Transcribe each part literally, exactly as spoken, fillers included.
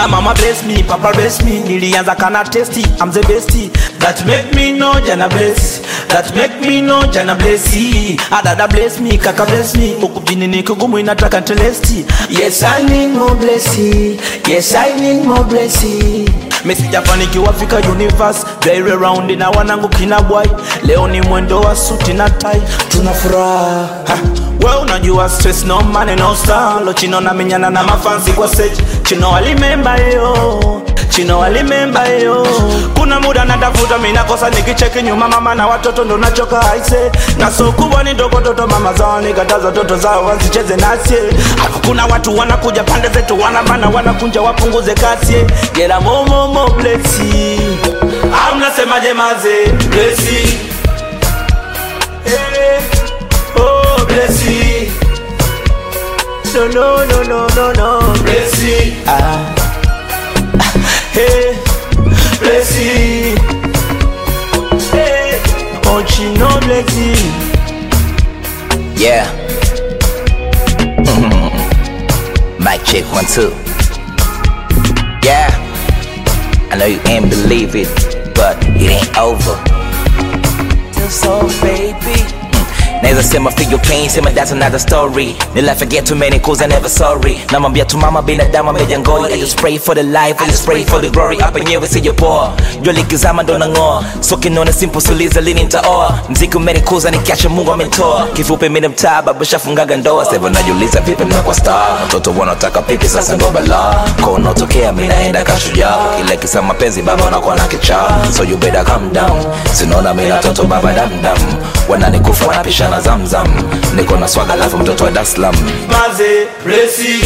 Ah, mama bless me, papa bless me. Nilianza kana testy, I'm the bestie. That make me know jana bless. That make me know jana blessi. Adada bless me, kaka bless me. Ukujini ni kugumu inataka telesti. Yes I need more blessing. Yes I need more blessing. Mesi jafanikiwa fika universe. Very round na wanangu kina boy. Leo ni mwendo wa suti na tie. Tunafuraha. Well unajua stress no money no star. Lo chino na minyana na mafansi kwa stage. Chino alimemba yo. Chino alimemba yo. Kuna muda natafuta mina kosa nikicheki nyuma mama na watoto ndo nachoka aise. Na so kubwa ni ndogo toto mama zao nikataza toto zao wasicheze nasi. Kuna watu wanakuja pande zetu wanabana wanakunja wapunguze kasi. Gela momo mo blessi. Amna semaje maze blessi. Hey, oh blessi. No no no no no no blessi. Ah. Hey, blessing. Hey, oh, she no blessing. Yeah. Mic check one two. Yeah. I know you ain't believe it, but it ain't over. Still so baby. Naeza sema feel your pain, sema that's another story. Nila forget too many cause I never sorry. Namambia tu mama binadamu amejangoi. I just pray for the life, I just pray for the glory. Hapa nyewe sije poa, jua likizama ndo nangoa. So kinona simple suliza lini nitaoa. Mziki umenikuza nikiacha Mungu amenitoa. Kifupi mimi mtaa baba shafungaga ndoa. Sasa najiuliza vipi mnakuwa star. Watoto wanataka pipi sasa ndo balaa. Kono tokea mimi naenda kashujaa. Kile kisa mapenzi baba wanakuwa na kichaa. So you better calm down. Sinaona mimi na toto baba dam dam. Wananikufa wanapisha na zamzam. Niko na swaga lafu mtoto wa Dar es Salaam. Maze blessi.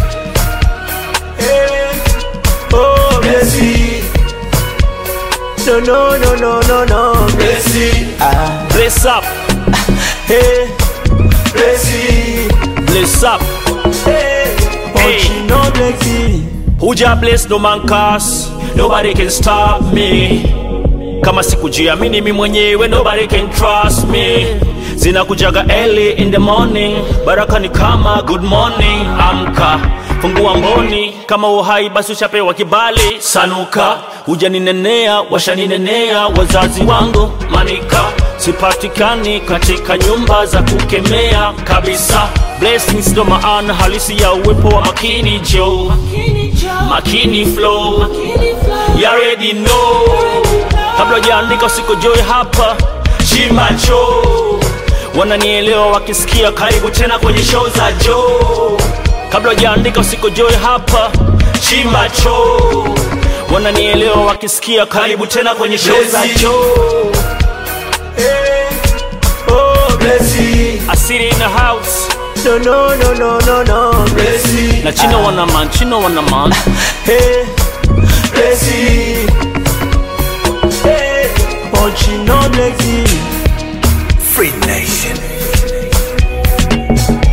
Hey, oh blessi. No no no no no no blessi. Ah, Bless up, hey, blessi. bless up. Hey, oh Hey. she no blessi. Who just bless no man curse. Nobody can stop me. Kama sikujiamini mimi mwenyewe, nobody can trust me. Zinakujaga early in the morning, baraka ni kama good morning. Amka, fungua mboni, kama uhai basi ushapewa kibali. Sanuka, hujaninenea, washaninenea wazazi wangu. Manika, sipatikani katika nyumba za kukemea kabisa. Blessings ndo maana halisi ya uwepo wa Makini Joe. Makini flow, you already know. Kabla hujaandika usikojoe hapa, Chimacho. Wananielewa wakisikia karibu tena kwenye show za Joe. Kabla hujaandika usikojoe hapa, Chimacho. Wananielewa wakisikia karibu tena kwenye show za Joe. Hey, oh blessi. I sit in the house. No no no no no no blessi. Na chino wana man, chino wana man. Hey, blessi. Hey, oh she no blessi. Free Nation.